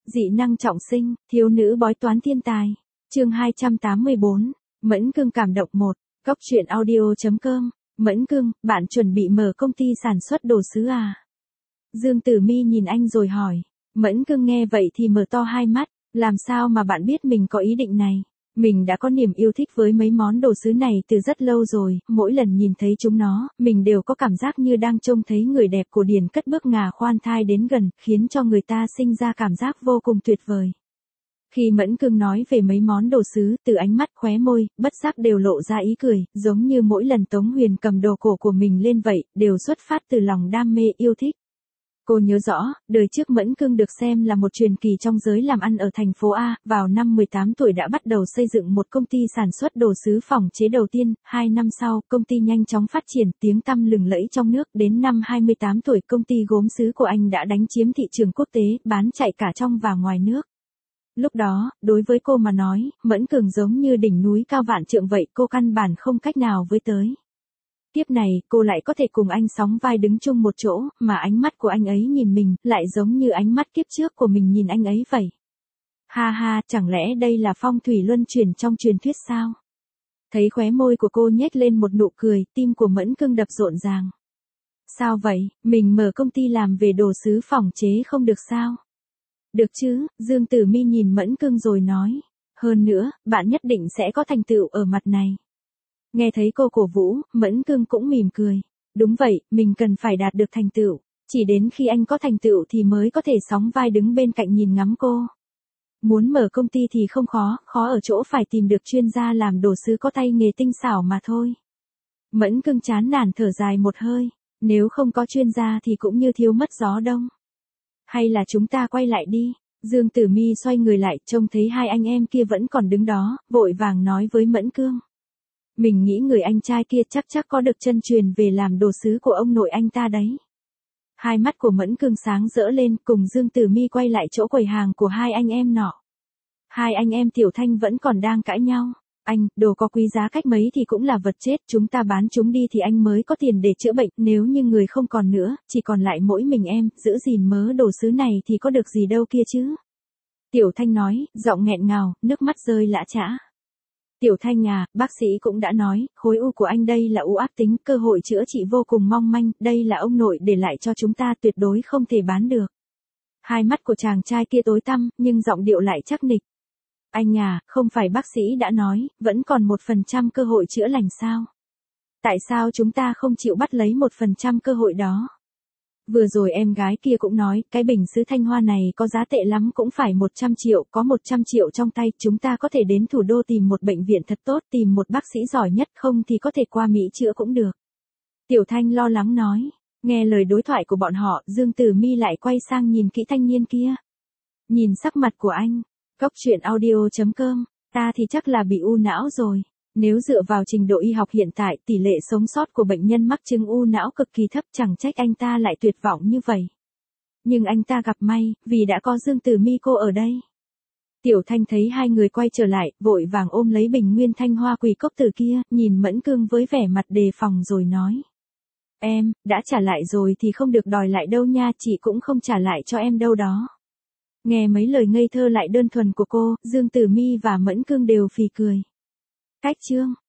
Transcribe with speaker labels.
Speaker 1: Dị năng trọng sinh, thiếu nữ bói toán thiên tài. Chương 284, Mẫn Cưng cảm động 1, Cóc truyện audio.com. Mẫn Cưng, bạn chuẩn bị mở công ty sản xuất đồ sứ à? Dương Tử Mi nhìn anh rồi hỏi. Mẫn Cưng nghe vậy thì mở to hai mắt, làm sao mà bạn biết mình có ý định này? Mình đã có niềm yêu thích với mấy món đồ sứ này từ rất lâu rồi, mỗi lần nhìn thấy chúng nó, mình đều có cảm giác như đang trông thấy người đẹp cổ điển cất bước ngà khoan thai đến gần, khiến cho người ta sinh ra cảm giác vô cùng tuyệt vời. Khi Mẫn Cưng nói về mấy món đồ sứ, từ ánh mắt khóe môi, bất giác đều lộ ra ý cười, giống như mỗi lần Tống Huyền cầm đồ cổ của mình lên vậy, đều xuất phát từ lòng đam mê yêu thích. Cô nhớ rõ, đời trước Mẫn Cưng được xem là một truyền kỳ trong giới làm ăn ở thành phố A, vào năm 18 tuổi đã bắt đầu xây dựng một công ty sản xuất đồ sứ phỏng chế đầu tiên, 2 năm sau, công ty nhanh chóng phát triển, tiếng tăm lừng lẫy trong nước, đến năm 28 tuổi công ty gốm sứ của anh đã đánh chiếm thị trường quốc tế, bán chạy cả trong và ngoài nước. Lúc đó, đối với cô mà nói, Mẫn Cưng giống như đỉnh núi cao vạn trượng vậy, cô căn bản không cách nào với tới. Tiếp này, cô lại có thể cùng anh sóng vai đứng chung một chỗ, mà ánh mắt của anh ấy nhìn mình, lại giống như ánh mắt kiếp trước của mình nhìn anh ấy vậy. Ha ha, chẳng lẽ đây là phong thủy luân chuyển trong truyền thuyết sao? Thấy khóe môi của cô nhếch lên một nụ cười, tim của Mẫn Cưng đập rộn ràng. Sao vậy, mình mở công ty làm về đồ sứ phỏng chế không được sao? Được chứ, Dương Tử Mi nhìn Mẫn Cưng rồi nói. Hơn nữa, bạn nhất định sẽ có thành tựu ở mặt này. Nghe thấy cô cổ vũ, Mẫn Cưng cũng mỉm cười. Đúng vậy, mình cần phải đạt được thành tựu. Chỉ đến khi anh có thành tựu thì mới có thể sóng vai đứng bên cạnh nhìn ngắm cô. Muốn mở công ty thì không khó, khó ở chỗ phải tìm được chuyên gia làm đồ sứ có tay nghề tinh xảo mà thôi. Mẫn Cưng chán nản thở dài một hơi. Nếu không có chuyên gia thì cũng như thiếu mất gió đông. Hay là chúng ta quay lại đi. Dương Tử Mi xoay người lại, trông thấy hai anh em kia vẫn còn đứng đó, vội vàng nói với Mẫn Cưng. Mình nghĩ người anh trai kia chắc có được chân truyền về làm đồ sứ của ông nội anh ta đấy. Hai mắt của Mẫn Cưng sáng rỡ lên, cùng Dương Tử Mi quay lại chỗ quầy hàng của hai anh em nọ. Hai anh em Tiểu Thanh vẫn còn đang cãi nhau. Anh, đồ có quý giá cách mấy thì cũng là vật chết, chúng ta bán chúng đi thì anh mới có tiền để chữa bệnh, nếu như người không còn nữa, chỉ còn lại mỗi mình em, giữ gìn mớ đồ sứ này thì có được gì đâu kia chứ. Tiểu Thanh nói, giọng nghẹn ngào, nước mắt rơi lã chã. Tiểu Thanh à, bác sĩ cũng đã nói, khối u của anh đây là u ác tính, cơ hội chữa trị vô cùng mong manh, đây là ông nội để lại cho chúng ta, tuyệt đối không thể bán được. Hai mắt của chàng trai kia tối tăm, nhưng giọng điệu lại chắc nịch. Anh à, không phải bác sĩ đã nói, vẫn còn 1% cơ hội chữa lành sao? Tại sao chúng ta không chịu bắt lấy 1% cơ hội đó? Vừa rồi em gái kia cũng nói, cái bình sứ Thanh Hoa này có giá tệ lắm cũng phải 100 triệu, có 100 triệu trong tay, chúng ta có thể đến thủ đô tìm một bệnh viện thật tốt, tìm một bác sĩ giỏi nhất, không thì có thể qua Mỹ chữa cũng được. Tiểu Thanh lo lắng nói, nghe lời đối thoại của bọn họ, Dương Tử Mi lại quay sang nhìn kỹ thanh niên kia. Nhìn sắc mặt của anh, Cóc truyện audio.com, ta thì chắc là bị u não rồi. Nếu dựa vào trình độ y học hiện tại, tỷ lệ sống sót của bệnh nhân mắc chứng u não cực kỳ thấp, chẳng trách anh ta lại tuyệt vọng như vậy. Nhưng anh ta gặp may, vì đã có Dương Tử Mi cô ở đây. Tiểu Thanh thấy hai người quay trở lại, vội vàng ôm lấy bình nguyên Thanh Hoa quỳ cốc tử kia, nhìn Mẫn Cưng với vẻ mặt đề phòng rồi nói. Em, đã trả lại rồi thì không được đòi lại đâu nha, chị cũng không trả lại cho em đâu đó. Nghe mấy lời ngây thơ lại đơn thuần của cô, Dương Tử Mi và Mẫn Cưng đều phì cười. Cách chương